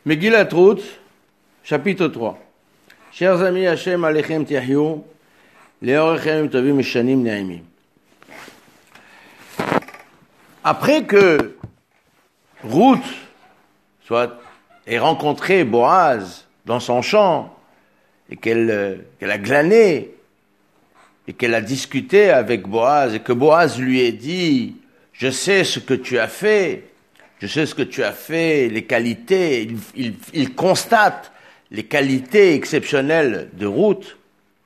Megillat Ruth, chapitre 3. Chers amis, Hashem alechem tiahyu, leorechem tovim shanim ne'imim. Après que Ruth ait rencontré Boaz dans son champ, et qu'elle a glané, et qu'elle a discuté avec Boaz, et que Boaz lui ait dit « Je sais ce que tu as fait, les qualités », il constate les qualités exceptionnelles de Ruth.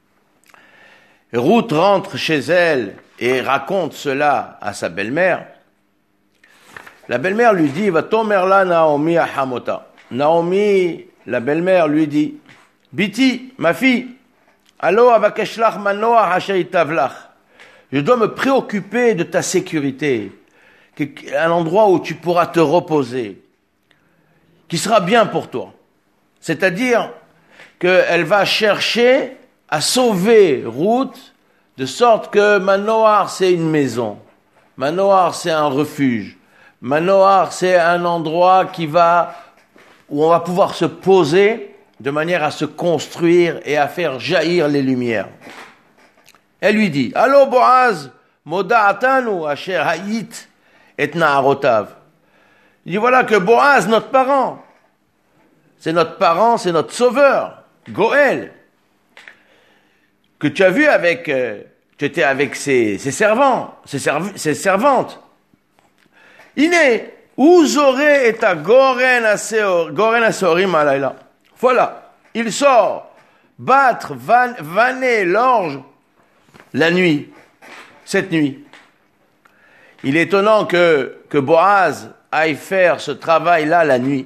Ruth rentre chez elle et raconte cela à sa belle-mère. La belle-mère lui dit « Vatomer la Naomi ahamota ». Naomi, la belle-mère, lui dit « Biti, ma fille, allo avakeshlach manoah asher itavlach » je dois me préoccuper de ta sécurité, un endroit où tu pourras te reposer, qui sera bien pour toi. C'est-à-dire qu'elle va chercher à sauver Ruth, de sorte que Manoah, c'est une maison. Manoah, c'est un refuge. Manoah, c'est un endroit où on va pouvoir se poser de manière à se construire et à faire jaillir les lumières. Elle lui dit, « Allo Boaz, moda'atanu asher hayit et na'arotav » Il dit, voilà que Boaz, notre parent, c'est notre sauveur, Goël, que tu as vu tu étais avec ses servants, ses servantes. Iné, uzoré et à goren aseorim alayla. Voilà, il sort battre, vanner l'orge la nuit, cette nuit. Il est étonnant que Boaz aille faire ce travail-là la nuit.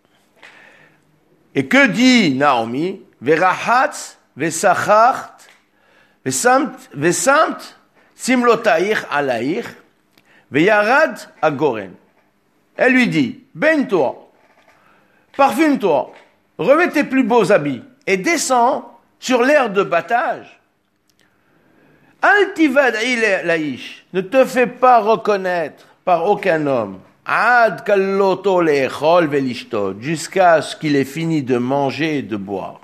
Et que dit Naomi? Verahatz, vesachart, vesamt, simlotaïr alaïr, veyarad agoren. Elle lui dit, baigne-toi, parfume-toi, remets tes plus beaux habits et descends sur l'aire de battage. Altivad laïch, ne te fais pas reconnaître par aucun homme. Ad kalloto le'echol velishtot, jusqu'à ce qu'il ait fini de manger et de boire.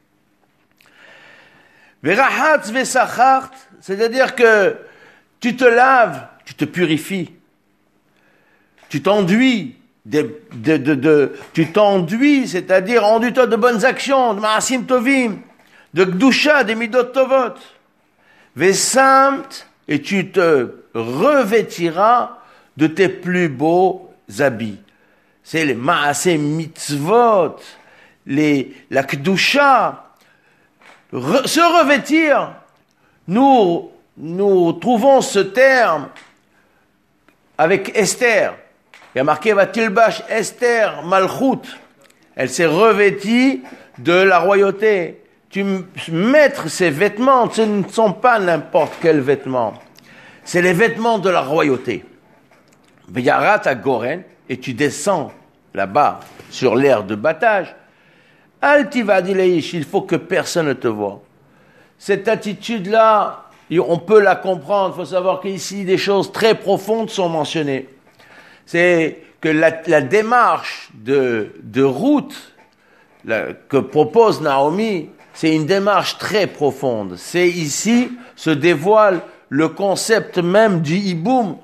Verahatz vesachart, c'est-à-dire que tu te laves, tu te purifies, tu t'enduis, tu t'enduis, c'est-à-dire enduis-toi de bonnes actions, de ma'asim tovim, de gdusha, des midot tovot. Vesamt, et tu te revêtiras de tes plus beaux habits. C'est les ma'aseh mitzvot, la kedusha. Se revêtir, nous trouvons ce terme avec Esther. Il y a marqué Vatilbash Esther Malchut. Elle s'est revêtie de la royauté. Mettre ces vêtements, ce ne sont pas n'importe quels vêtements. C'est les vêtements de la royauté. Veyarat à Goren, et tu descends là-bas sur l'aire de battage. Altivadileish, il faut que personne ne te voie. Cette attitude-là, on peut la comprendre. Il faut savoir qu'ici, des choses très profondes sont mentionnées. C'est que la démarche de Ruth que propose Naomi, c'est une démarche très profonde. C'est ici se dévoile le concept même du hiboum.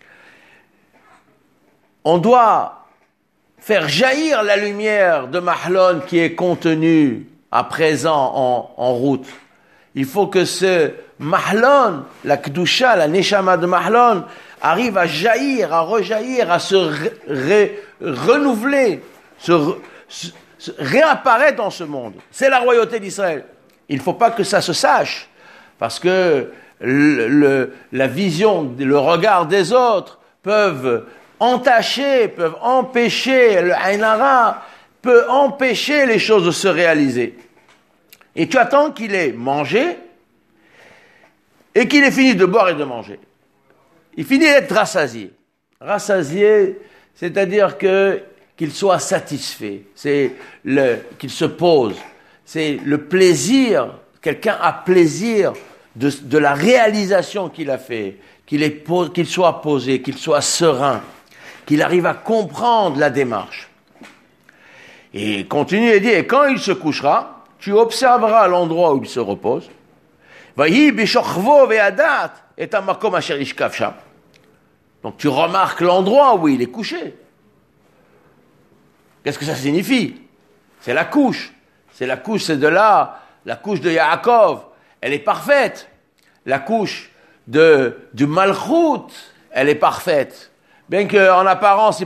On doit faire jaillir la lumière de Mahlon qui est contenue à présent en Ruth. Il faut que ce Mahlon, la Kedusha, la Neshama de Mahlon, arrive à jaillir, à rejaillir, à se renouveler, se réapparaître dans ce monde. C'est la royauté d'Israël. Il ne faut pas que ça se sache, parce que la vision, le regard des autres peuvent entacher, peuvent empêcher, le Ainara peut empêcher les choses de se réaliser. Et tu attends qu'il ait mangé et qu'il ait fini de boire et de manger. Il finit d'être rassasié. Rassasié, c'est-à-dire qu'il soit satisfait, qu'il se pose. C'est le plaisir, quelqu'un a plaisir de la réalisation qu'il a fait, qu'il soit posé, qu'il soit serein, qu'il arrive à comprendre la démarche. Et continue et dit, et quand il se couchera, tu observeras l'endroit où il se repose. Donc tu remarques l'endroit où il est couché. Qu'est-ce que ça signifie? C'est la couche. C'est de là, la couche de Yaakov, elle est parfaite. La couche du Malchut, elle est parfaite. Bien qu'en apparence,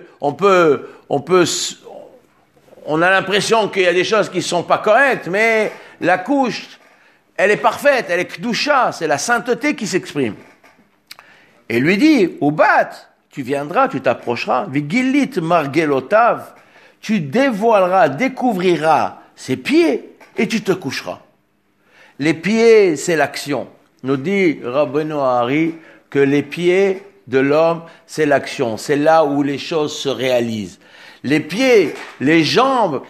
on a l'impression qu'il y a des choses qui ne sont pas correctes, mais la couche, elle est parfaite, elle est Kedusha, c'est la sainteté qui s'exprime. Et lui dit, Ubat, tu viendras, tu t'approcheras, Vigilit Margelotav, tu découvriras ses pieds et tu te coucheras. Les pieds, c'est l'action. Nous dit Rabbeinu Hari que les pieds de l'homme, c'est l'action. C'est là où les choses se réalisent. Les pieds, les jambes,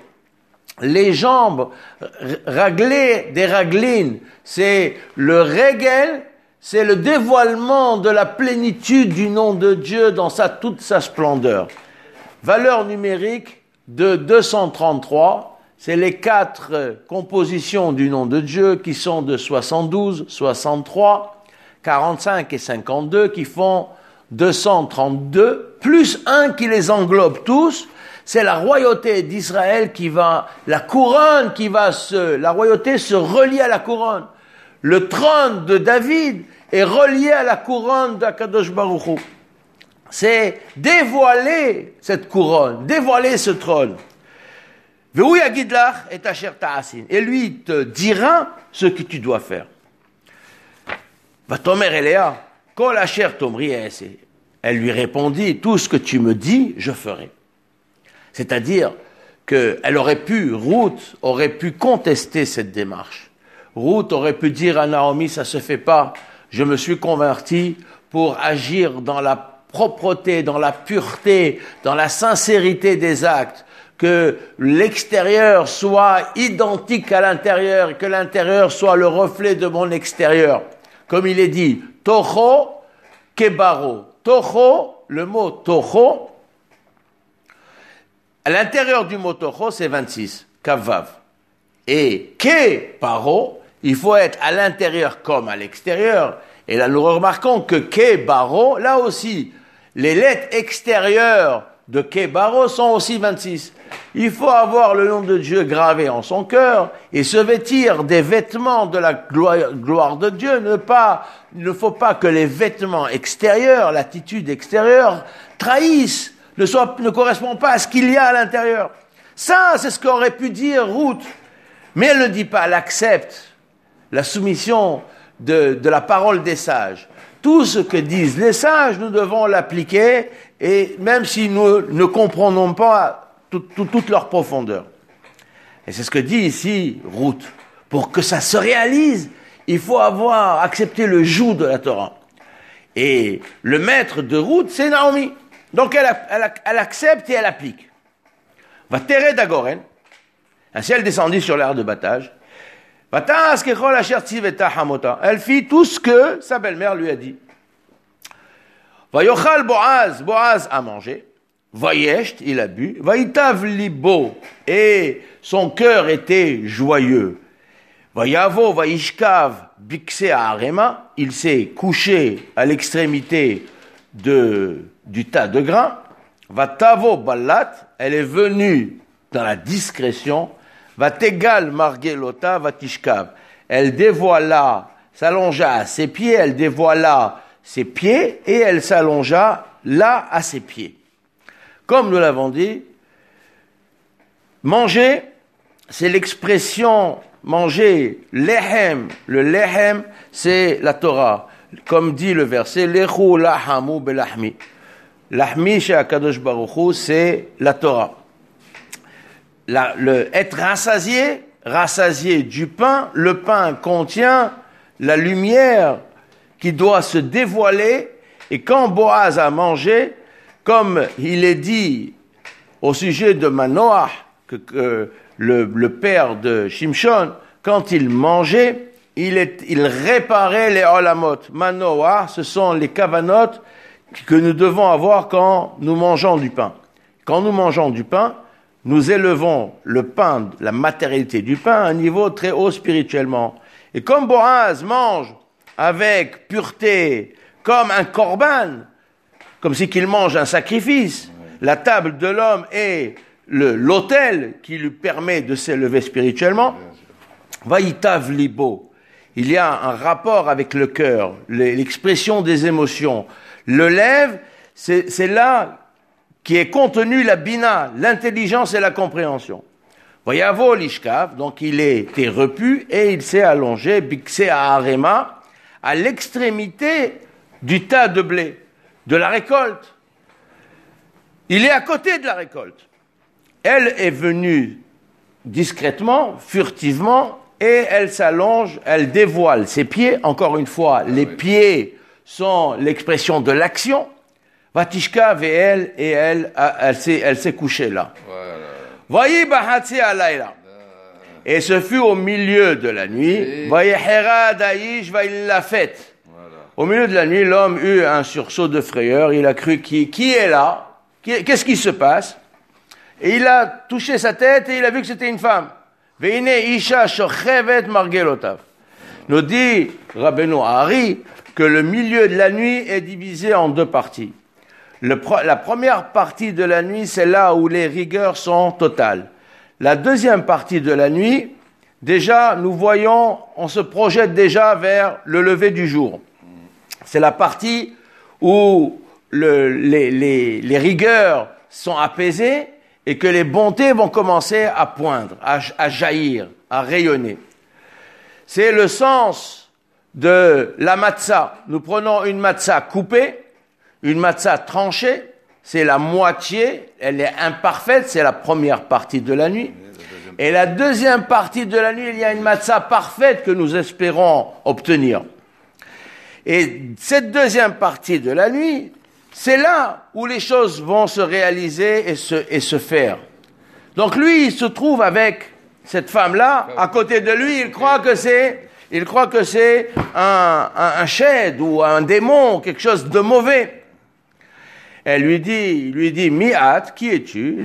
raglées, des raglines, c'est le régel, c'est le dévoilement de la plénitude du nom de Dieu dans toute sa splendeur. Valeur numérique de 233, c'est les 4 compositions du nom de Dieu qui sont de 72, 63, 45 et 52 qui font 232, plus un qui les englobe tous, c'est la royauté d'Israël la royauté se relie à la couronne. Le trône de David est relié à la couronne d'Akadosh Baruch Hu. C'est dévoiler cette couronne, dévoiler ce trône. Et lui te dira ce que tu dois faire. Vatomer Eléa, kol asher tomri ese. Elle lui répondit, tout ce que tu me dis, je ferai. C'est-à-dire Ruth aurait pu contester cette démarche. Ruth aurait pu dire à Naomi, ça se fait pas, je me suis convertie pour agir dans la propreté, dans la pureté, dans la sincérité des actes, que l'extérieur soit identique à l'intérieur, et que l'intérieur soit le reflet de mon extérieur. Comme il est dit, Toho Kebaro. Toho, le mot Toho, à l'intérieur du mot Toho, c'est 26, Kavav. Et Kebaro, il faut être à l'intérieur comme à l'extérieur. Et là, nous remarquons que Kebaro, là aussi, les lettres extérieures de Kebaro sont aussi 26. Il faut avoir le nom de Dieu gravé en son cœur et se vêtir des vêtements de la gloire de Dieu. Il ne faut pas que les vêtements extérieurs, l'attitude extérieure, trahissent, ne correspondent pas à ce qu'il y a à l'intérieur. Ça, c'est ce qu'aurait pu dire Ruth. Mais elle ne le dit pas, elle accepte la soumission de la parole des sages. Tout ce que disent les sages, nous devons l'appliquer, et même si nous ne comprenons pas toute leur profondeur. Et c'est ce que dit ici Ruth. Pour que ça se réalise, il faut avoir accepté le joug de la Torah. Et le maître de Ruth, c'est Naomi. Donc elle accepte et elle applique. Va terrer d'Agoren. Ainsi elle descendit sur l'aire de battage. Elle fit tout ce que sa belle-mère lui a dit. Vayochal Boaz a mangé. Vayesht, il a bu. Vayitav libo, et son cœur était joyeux. Vayavo, vayishkav, bikse arema, il s'est couché à l'extrémité du tas de grains. Vatavo balat, elle est venue dans la discrétion. Vategal margelota vatishkav, elle dévoila, s'allongea à ses pieds, elle dévoila ses pieds et elle s'allongea là à ses pieds. Comme nous l'avons dit, manger, c'est l'expression manger, lehem. Le lehem, c'est la Torah. Comme dit le verset, lechu lahamu belahmi. Lahmi chez Akadosh Baruch Hu, c'est la Torah. Être rassasié du pain, le pain contient la lumière qui doit se dévoiler, et quand Boaz a mangé, comme il est dit au sujet de Manoah, que le père de Shimshon, quand il mangeait, il réparait les olamot. Manoah, ce sont les kavanot que nous devons avoir quand nous mangeons du pain. Quand nous mangeons du pain, nous élevons le pain, la matérialité du pain, à un niveau très haut spirituellement. Et comme Boaz mange avec pureté, comme un korban, comme si qu'il mange un sacrifice, la table de l'homme est l'autel qui lui permet de s'élever spirituellement. Vaïtav libo. Il y a un rapport avec le cœur, l'expression des émotions. Le lève, c'est là qui est contenu la bina, l'intelligence et la compréhension. Voyavo l'ishkav, donc il était repu et il s'est allongé, bixé à Arema, à l'extrémité du tas de blé, de la récolte. Il est à côté de la récolte. Elle est venue discrètement, furtivement, et elle s'allonge, elle dévoile ses pieds. Encore une fois, les pieds sont l'expression de l'action. Vatishka ve'el, et elle s'est couchée là. Voyez bahatzi alayla. Et ce fut au milieu de la nuit. Voyez hera daïch la fête. Au milieu de la nuit, l'homme eut un sursaut de frayeur. Il a cru qui est là? Qu'est-ce qui se passe? Et il a touché sa tête et il a vu que c'était une femme. Veine isha shochevet margelotav. Nous dit Rabbeinu Hari que le milieu de la nuit est divisé en deux parties. La première partie de la nuit, c'est là où les rigueurs sont totales. La deuxième partie de la nuit, déjà, nous voyons, on se projette déjà vers le lever du jour. C'est la partie où les rigueurs sont apaisées et que les bontés vont commencer à poindre, à jaillir, à rayonner. C'est le sens de la matzah. Nous prenons une matzah coupée, une matzah tranchée, c'est la moitié, elle est imparfaite, c'est la première partie de la nuit. Et la deuxième partie de la nuit, il y a une matzah parfaite que nous espérons obtenir. Et cette deuxième partie de la nuit, c'est là où les choses vont se réaliser et se faire. Donc lui, il se trouve avec cette femme-là, à côté de lui, il croit que c'est un shade ou un démon, quelque chose de mauvais. Elle lui dit, Mi'at, qui es-tu?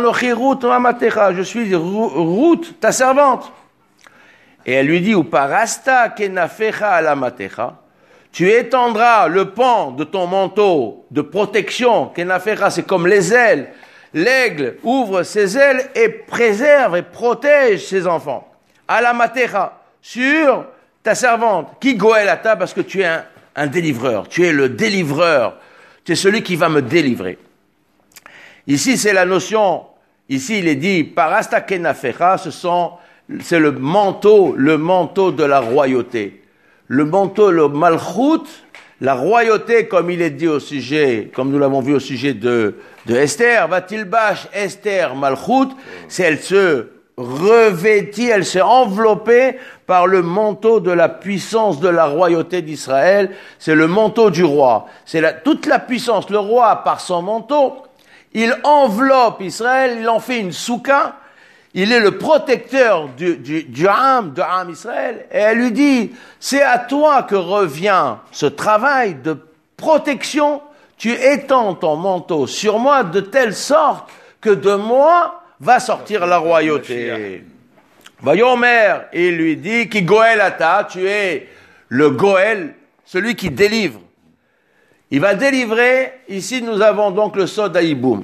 Je suis Ruth, ta servante. Et elle lui dit, Uparasta kenafecha alamatecha. Tu étendras le pan de ton manteau de protection. Kenafecha, c'est comme les ailes. L'aigle ouvre ses ailes et préserve et protège ses enfants. Alamatecha, sur ta servante. Qui goelata, parce que tu es un délivreur. Tu es le délivreur. C'est celui qui va me délivrer. Ici, c'est la notion, ici il est dit, parasta kenafecha, c'est le manteau de la royauté. Le manteau, le malchut, la royauté, comme il est dit au sujet, comme nous l'avons vu au sujet de Esther, vatilbash Esther malchut, c'est elle se revêtit, elle s'est enveloppée par le manteau de la puissance de la royauté d'Israël. C'est le manteau du roi. C'est toute la puissance. Le roi, par son manteau, il enveloppe Israël, il en fait une soukha. Il est le protecteur du Ham Israël. Et elle lui dit, c'est à toi que revient ce travail de protection. Tu étends ton manteau sur moi de telle sorte que de moi va sortir la royauté. Vayomer, il lui dit, qui goel ata, tu es le goel, celui qui délivre. Il va délivrer, ici nous avons donc le sod haïboum.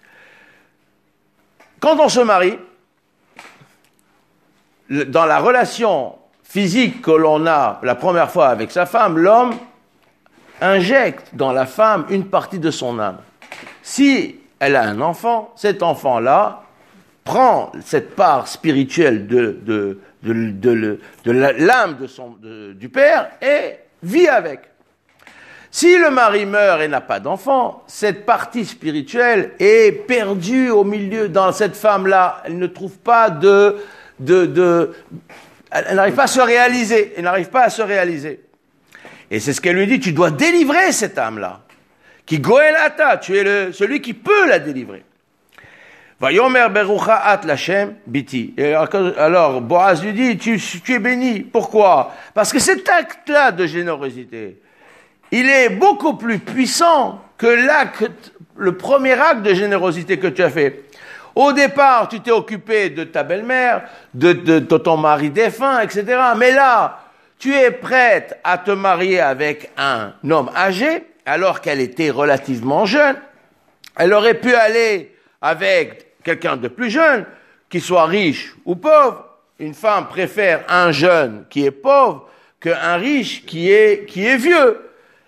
Quand on se marie, dans la relation physique que l'on a la première fois avec sa femme, l'homme injecte dans la femme une partie de son âme. Si elle a un enfant, cet enfant-là prend cette part spirituelle de l'âme du père et vit avec. Si le mari meurt et n'a pas d'enfant, cette partie spirituelle est perdue au milieu, dans cette femme-là. Elle ne trouve pas elle n'arrive pas à se réaliser. Elle n'arrive pas à se réaliser. Et c'est ce qu'elle lui dit, tu dois délivrer cette âme-là. Qui goelata, tu es celui qui peut la délivrer. Vayomer berucha at Lashem biti. Alors Boaz lui dit, tu es béni. Pourquoi? Parce que cet acte-là de générosité, il est beaucoup plus puissant que le premier acte de générosité que tu as fait. Au départ, tu t'es occupé de ta belle-mère, de ton mari défunt, etc. Mais là, tu es prête à te marier avec un homme âgé, alors qu'elle était relativement jeune. Elle aurait pu aller avec quelqu'un de plus jeune, qui soit riche ou pauvre. Une femme préfère un jeune qui est pauvre qu'un riche qui est vieux.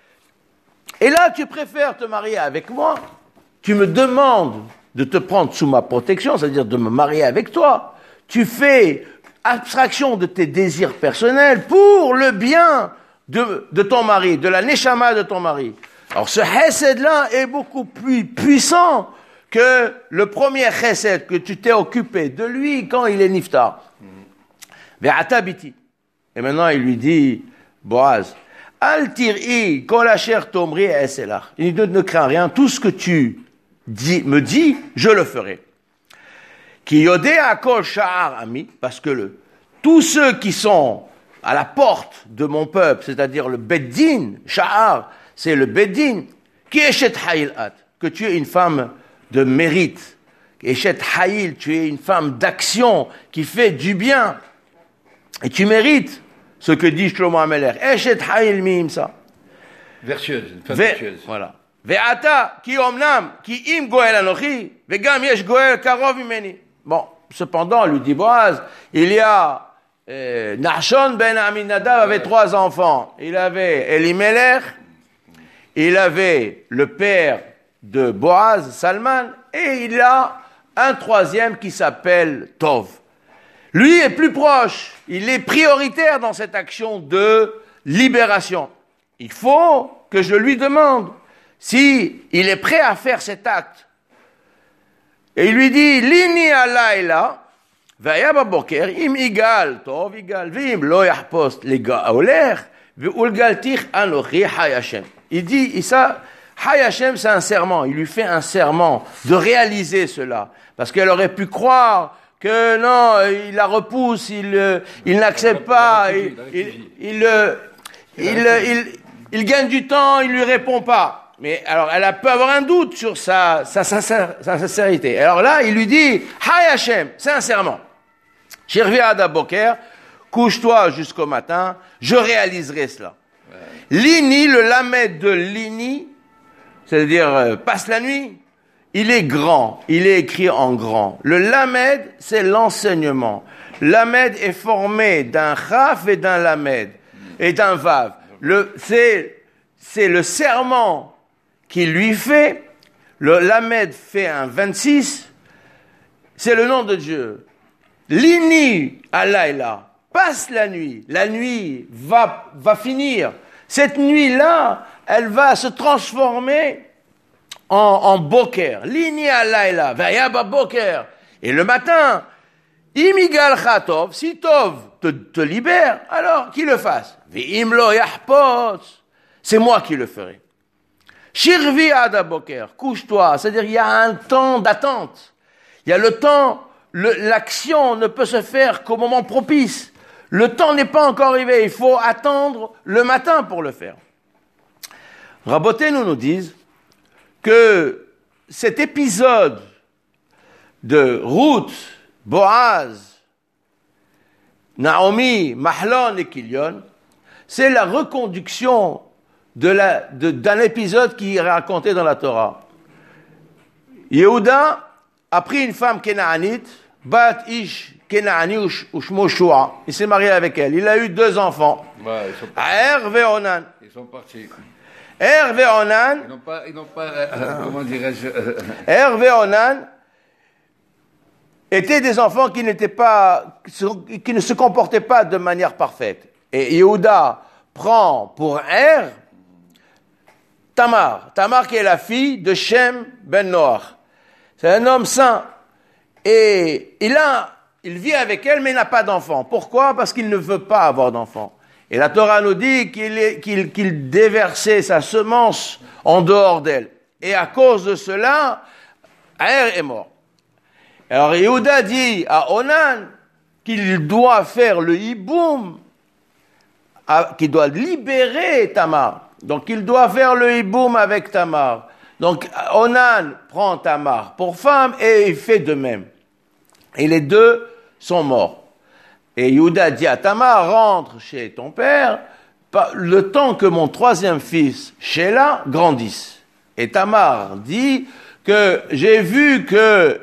Et là, tu préfères te marier avec moi. Tu me demandes de te prendre sous ma protection, c'est-à-dire de me marier avec toi. Tu fais abstraction de tes désirs personnels pour le bien de ton mari, de la neshama de ton mari. Alors ce chesed-là est beaucoup plus puissant que le premier chesed que tu t'es occupé de lui quand il est niftar. Ve'ata biti. Et maintenant il lui dit, Boaz, al tir'i kol asher tomri eselach. Il dit, ne crains rien, tout ce que tu me dis, je le ferai. Ki yodea kol sha'ar ami, parce que tous ceux qui sont à la porte de mon peuple, c'est-à-dire le beddin, sha'ar, c'est le beddin, qui eshet hayil at, que tu es une femme de mérite, eshet hayil, tu es une femme d'action qui fait du bien, et tu mérites ce que dit Shlomo HaMelech, eshet hayil miimsa. Vertueuse, une femme vertueuse. Voilà. Ve'ata ki omnam ki im goel anochi vegam yesh goel karov imeni. Bon, cependant, lui dit Boaz, il y a Nachshon ben Aminadab avait 3 enfants. Il avait Elimelech, il avait le père de Boaz, Salman, et il a un 3e qui s'appelle Tov. Lui est plus proche, il est prioritaire dans cette action de libération. Il faut que je lui demande si il est prêt à faire cet acte. Et il lui dit, Lini alayla, vaya baboker, im igal, tov igal, vim lo yahpost legaoler, ve'ulgaltich anochi hayashem. Il dit, ça, hayashem, c'est un serment. Il lui fait un serment de réaliser cela. Parce qu'elle aurait pu croire que non, il la repousse, il n'accepte pas, il gagne du temps, il lui répond pas. Mais alors, elle peut avoir un doute sur sa sincérité. Alors là, il lui dit, Hay Hashem, c'est un serment. Shirvi Ada Boker, couche-toi jusqu'au matin, je réaliserai cela. Lini, le lamed de Lini, c'est-à-dire passe la nuit, il est grand, il est écrit en grand. Le lamed, c'est l'enseignement. Lamed est formé d'un chaf et d'un lamed, et d'un vav. C'est le serment qu'il lui fait. Le lamed fait un 26, c'est le nom de Dieu. Lini alayla, passe la nuit va finir. Cette nuit-là, elle va se transformer en boker. Lini alayla, vayaba boker. Et le matin, imigal chatov, si Tov te libère, alors qu'il le fasse. Ve'im lo yahpos, c'est moi qui le ferai. Shirvi ada boker, couche-toi, c'est-à-dire il y a un temps d'attente. Il y a le temps, l'action ne peut se faire qu'au moment propice. Le temps n'est pas encore arrivé, il faut attendre le matin pour le faire. Rabotenu nous disent que cet épisode de Ruth, Boaz, Naomi, Mahlon et Kilion, c'est la reconduction d'un épisode qui est raconté dans la Torah. Yehuda a pris une femme kénaanite, Bat Ish Kénaani Ushmo Shua. Il s'est marié avec elle. Il a eu 2 enfants. Ouais, Er ve Onan. Ils sont partis. Er ve Onan. Ils n'ont pas comment dirais-je Er ve Onan étaient des enfants qui ne se comportaient pas de manière parfaite. Et Yehuda prend pour Er Tamar qui est la fille de Shem ben Noach. C'est un homme saint. Et il vit avec elle, mais il n'a pas d'enfant. Pourquoi? Parce qu'il ne veut pas avoir d'enfant. Et la Torah nous dit qu'il déversait sa semence en dehors d'elle. Et à cause de cela, Er est mort. Alors Yehuda dit à Onan qu'il doit faire le hiboum, qu'il doit libérer Tamar. Donc il doit faire le hiboum avec Tamar. Donc, Onan prend Tamar pour femme et il fait de même. Et les deux sont morts. Et Yehuda dit à Tamar, rentre chez ton père, le temps que mon troisième fils, Sheila, grandisse. Et Tamar dit que j'ai vu que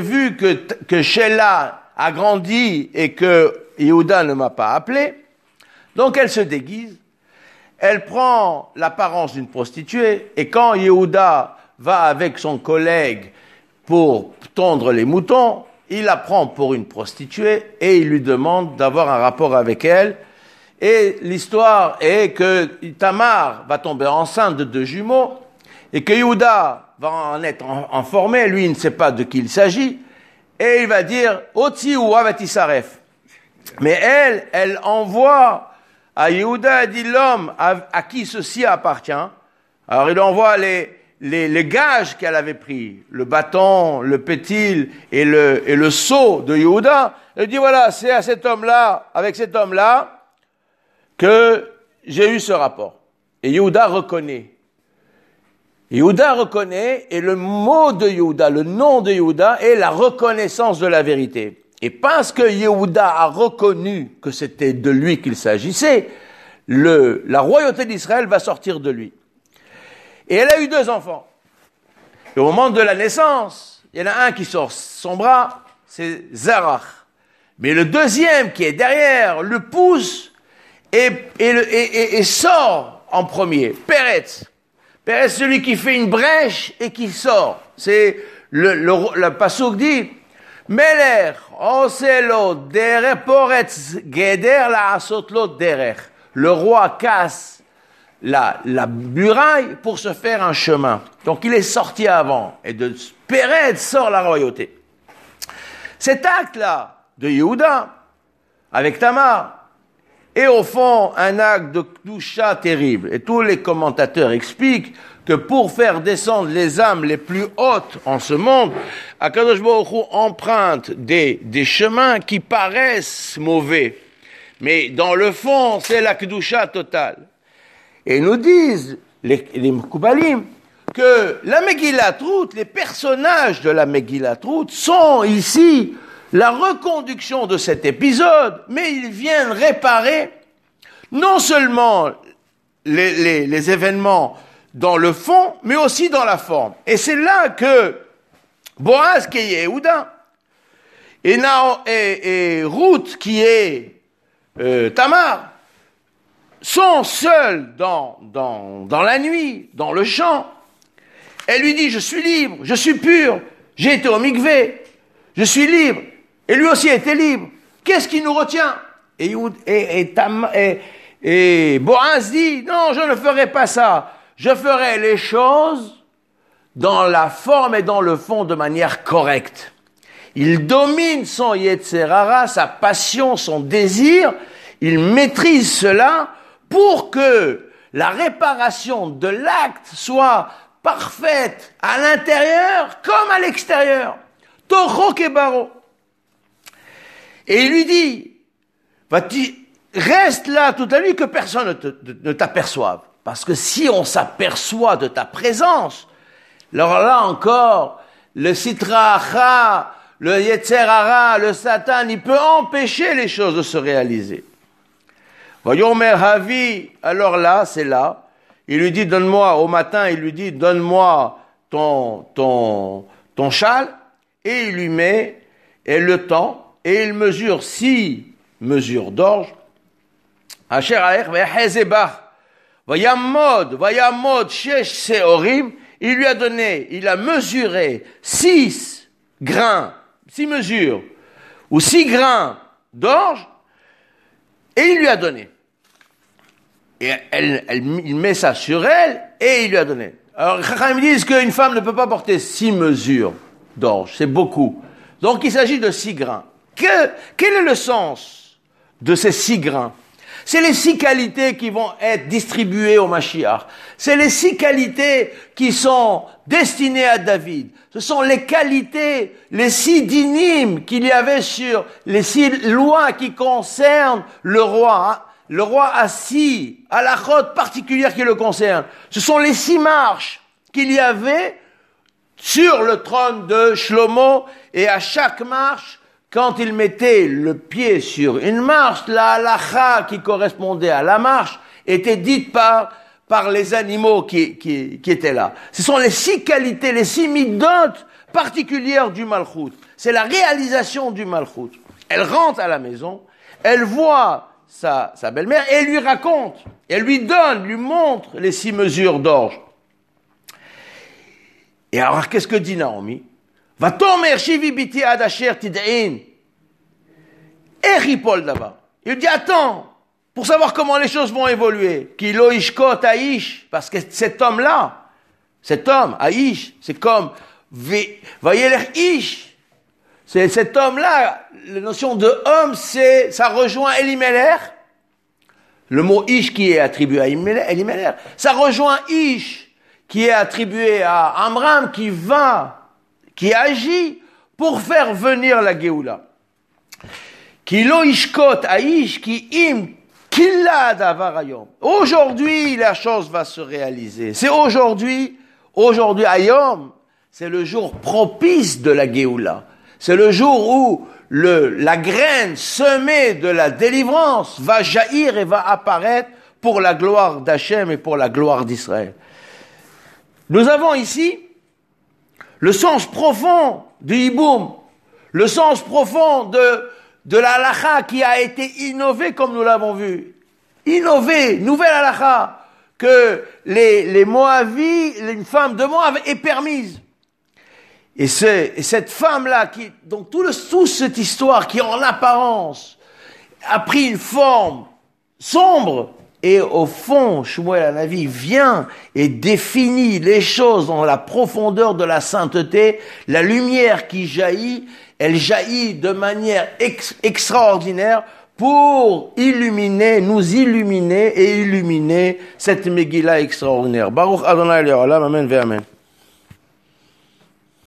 Sheila a grandi et que Yehuda ne m'a pas appelé. Donc elle se déguise, elle prend l'apparence d'une prostituée, et quand Yehuda va avec son collègue pour tondre les moutons, il la prend pour une prostituée et il lui demande d'avoir un rapport avec elle. Et l'histoire est que Tamar va tomber enceinte de 2 jumeaux et que Yehuda va en être informé, lui il ne sait pas de qui il s'agit, et il va dire « Otsi ou avatisaref ». Mais elle envoie à Yehuda, elle dit l'homme à qui ceci appartient. Alors il envoie les gages qu'elle avait pris, le bâton, le pétil et le seau de Yehuda. Elle dit voilà, c'est à cet homme-là, avec cet homme-là, que j'ai eu ce rapport. Et Yehuda reconnaît. Yehuda reconnaît, et le mot de Yehuda, le nom de Yehuda est la reconnaissance de la vérité. Et parce que Yehuda a reconnu que c'était de lui qu'il s'agissait, la royauté d'Israël va sortir de lui. Et elle a eu 2 enfants. Et au moment de la naissance, il y en a un qui sort son bras, c'est Zarach. Mais le deuxième qui est derrière le pousse et sort en premier. Peretz. Peretz, celui qui fait une brèche et qui sort. C'est le passouk dit Meler oselo derer poretz geder la asotlot derer. Le roi casse la muraille pour se faire un chemin. Donc il est sorti avant. Et de Peretz sort la royauté. Cet acte-là de Yehuda, avec Tamar, est au fond un acte de Kedusha terrible. Et tous les commentateurs expliquent que pour faire descendre les âmes les plus hautes en ce monde, Akadosh Baruch Hu emprunte des chemins qui paraissent mauvais. Mais dans le fond, c'est la Kedusha totale. Et nous disent les Mekoubalim que la Megillat Ruth, les personnages de la Megillat Ruth sont ici la reconduction de cet épisode, mais ils viennent réparer non seulement les événements dans le fond, mais aussi dans la forme. Et c'est là que Boaz, qui est Yehuda, et Ruth, qui est Tamar, sont seuls dans la nuit, dans le champ. Elle lui dit, je suis libre, je suis pur, j'ai été au mikvé, je suis libre. Et lui aussi était libre. Qu'est-ce qui nous retient? Et Boaz dit, non, je ne ferai pas ça. Je ferai les choses dans la forme et dans le fond de manière correcte. Il domine son Yetzerara, sa passion, son désir. Il maîtrise cela pour que la réparation de l'acte soit parfaite à l'intérieur comme à l'extérieur. Toho kebaro. Et il lui dit, reste là toute la nuit que personne ne t'aperçoive. Parce que si on s'aperçoit de ta présence, alors là encore, le Sitracha, le Yetzerara, le Satan, il peut empêcher les choses de se réaliser. Vayomer Havi, alors là, c'est là, il lui dit, donne-moi, au matin, il lui dit, donne-moi ton châle, et il lui met, et le tend, et il mesure 6 mesures d'orge. Asher aech ve'hezebach. Vayamod shesh seorim. Il lui a donné, il a mesuré 6 grains, 6 mesures, ou 6 grains d'orge, et il lui a donné. Et il met ça sur elle, et il lui a donné. Alors, ils disent qu'une femme ne peut pas porter 6 mesures d'orge, c'est beaucoup. Donc, il s'agit de 6 grains. Quel est le sens de ces 6 grains? C'est les 6 qualités qui vont être distribuées au Mashiach. C'est les 6 qualités qui sont destinées à David. Ce sont les qualités, les 6 dynimes qu'il y avait sur les 6 lois qui concernent le roi. Le roi a 6 halachot particulières qui le concernent. Ce sont les 6 marches qu'il y avait sur le trône de Shlomo, et à chaque marche, quand il mettait le pied sur une marche, la halacha qui correspondait à la marche était dite par les animaux qui étaient là. Ce sont les 6 qualités, les 6 midot particulières du Malchut. C'est la réalisation du Malchut. Elle rentre à la maison, elle voit sa belle-mère et elle lui raconte, elle lui montre les 6 mesures d'orge. Et alors, qu'est-ce que dit Naomi? Vatomer shivi biti ad asher tid'in. Eripol d'abord. Il dit, attends, pour savoir comment les choses vont évoluer. Kilo ishkot aish. Parce que cet homme, aish, c'est comme, vayeler ish. C'est cet homme-là, la notion de homme, ça rejoint Elimelech. Le mot ish qui est attribué à Elimelech. Ça rejoint ish, qui est attribué à Amram, qui agit pour faire venir la Géoula. Ki lo ishkot aish ki im killa davar hayom. Aujourd'hui, la chose va se réaliser. C'est aujourd'hui hayom, c'est le jour propice de la Géoula. C'est le jour où la graine semée de la délivrance va jaillir et va apparaître pour la gloire d'Hachem et pour la gloire d'Israël. Nous avons ici le sens profond du hiboum, le sens profond de la halakha qui a été innové comme nous l'avons vu. Innové, nouvelle halakha, que les Moavites, une femme de Moab est permise. Et cette femme-là, donc toute cette histoire qui en apparence a pris une forme sombre, et au fond, Shmuel Hanavi vient et définit les choses dans la profondeur de la sainteté, la lumière qui jaillit, elle jaillit de manière extraordinaire pour nous illuminer et illuminer cette Megillah extraordinaire. Baruch Adonai Le'olam, Amen ve Amen.